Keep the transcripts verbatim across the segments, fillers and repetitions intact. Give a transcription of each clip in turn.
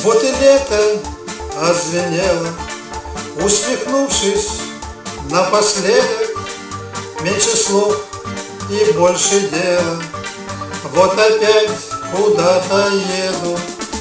Вот и лето отзвенело, усмехнувшись напоследок, меньше слов и больше дела. Вот опять куда-то еду,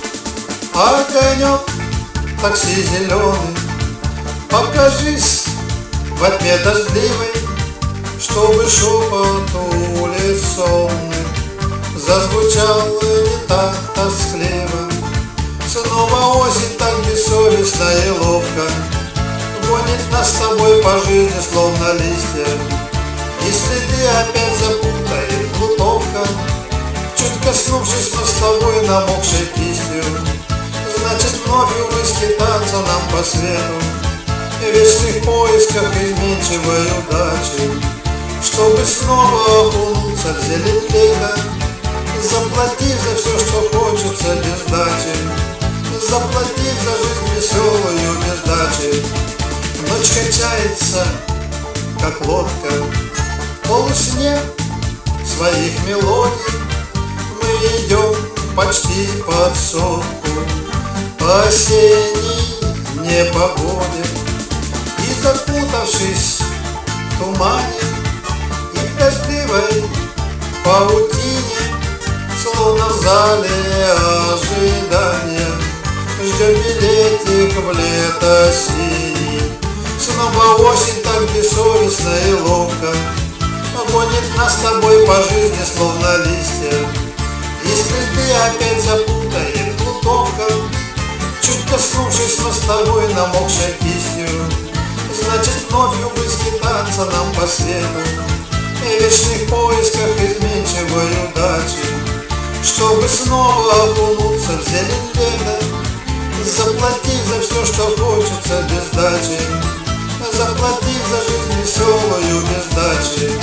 огонек такси зеленый, покажись во тьме дождливой, чтобы шепот улиц сонных зазвучал не так тоскливо. Снова осень так бессовестно и ловко гонит нас с тобой по жизни, словно листья, и следы опять запутает плутовка. Чуть коснувшись мы с тобой намокшей кистью, значит вновь увы скитаться нам по свету, в вечных поисках изменчивой удачи, чтобы снова окунуться в зелень лета, заплатив за все, что хочется без дачи, заплатив за жизнь веселую без дачи. Ночь качается, как лодка, в полусне своих мелодий. Мы идем почти под сотку по осенней непогоде, и запутавшись в тумане и в дождливой паутине, словно в зале ожидания, ждем билетик в лето синий. Снова осень так бессовестно и ловко гонит нас с тобой по жизни, словно листья, и следы опять запутает плутовка. Чуть коснувшись мы с тобой намокшей кистью, значит вновь увы скитаться нам по свету, в вечных поисках изменчивой удачи, чтобы снова окунуться в зелень лета, заплатив за все, что хочется без дачи, заплатив за жизнь веселую без дачи.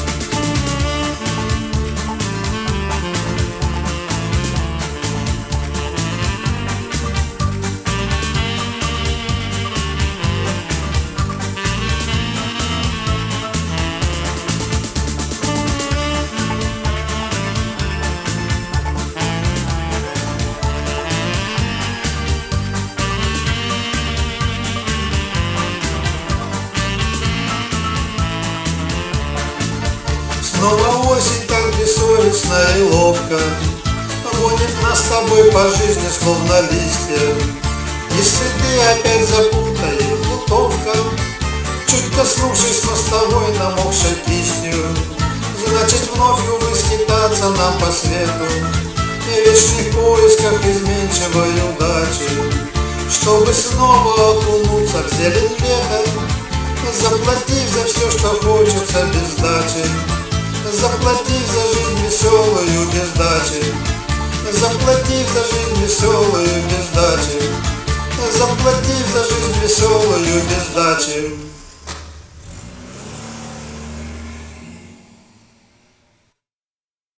Снова осень так бессовестно и ловко гонит нас с тобой по жизни, словно листья, и следы опять запутает плутовка. Чуть коснувшись мы с тобой намокшей кистью, значит вновь увы скитаться нам по свету, в вечных поисках изменчивой удачи, чтобы снова окунуться в зелень лета, заплатив за все, что хочется без дачи, заплатив за жизнь веселую без дачи, заплатив за жизнь веселую без дачи, заплатив за жизнь веселую без дачи.